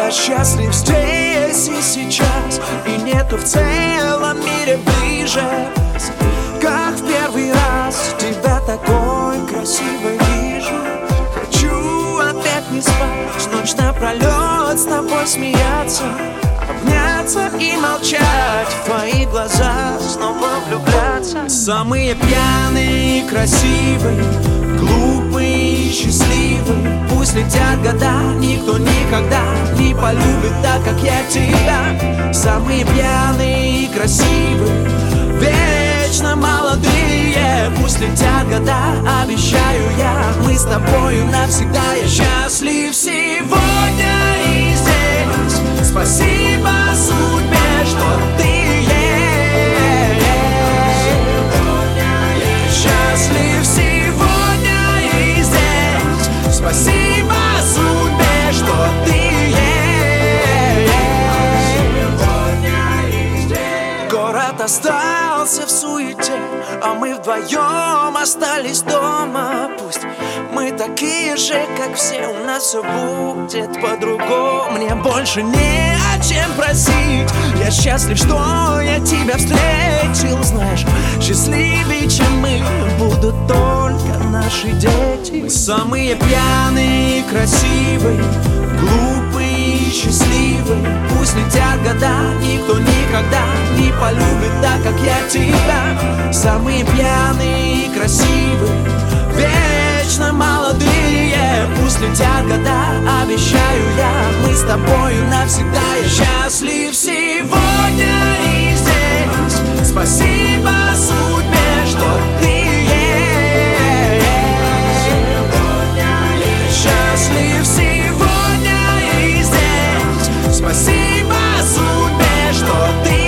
Я счастлив здесь и сейчас, и нету в целом мире ближе, как в первый раз тебя такой красивой вижу. Хочу опять не спать, ночь напролет с тобой смеяться, обняться и молчать, в твои глаза снова влюбляться. Мы самые пьяные и красивые, глупые и счастливые. Пусть летят года, никто никогда не полюбит так, как я тебя. Самые пьяные и красивые, вечно молодые. Пусть летят года, обещаю я, мы с тобою навсегда. Я счастлив сегодня и здесь. Спасибо судьбе, что ты есть. Я счастлив сегодня и здесь. Спасибо судьбе, что ты есть. Сегодня и здесь. Город остался в суете, а мы вдвоем остались дома. Пусть мы такие же, как все, у нас все будет по-другому. Мне больше не о чем просить. Я счастлив, что я тебя встретил. Знаешь, счастливее, чем мы, будут только наши дети. Мы самые пьяные и красивые, глупые и счастливые. Пусть летят года, никто никогда не полюбит так, как я тебя. Самые пьяные и красивые, вечно молодые. Пусть летят года, обещаю я, мы с тобою навсегда. Я счастлив сегодня и здесь. Спасибо судьбе, что ты есть. Я счастлив сегодня и здесь. Спасибо судьбе, что ты есть.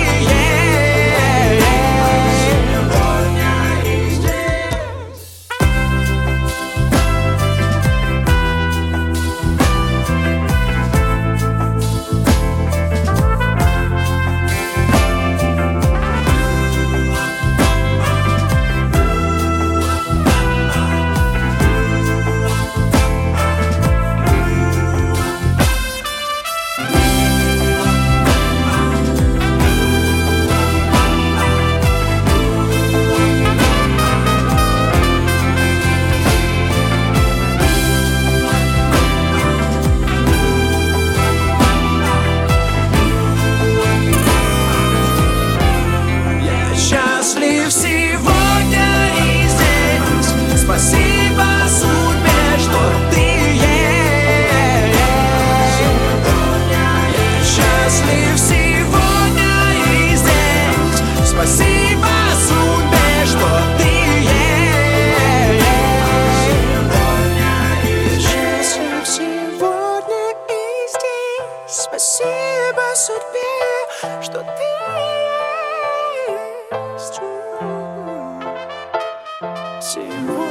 Счастлив сегодня и здесь. Спасибо судьбе, что ты есть. Я счастлив сегодня и здесь. Спасибо судьбе, что ты есть. Я счастлив сегодня и здесь. Спасибо судьбе, что ты есть.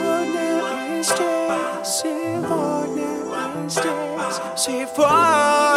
Сегодня и здесь, сегодня и здесь, сегодня.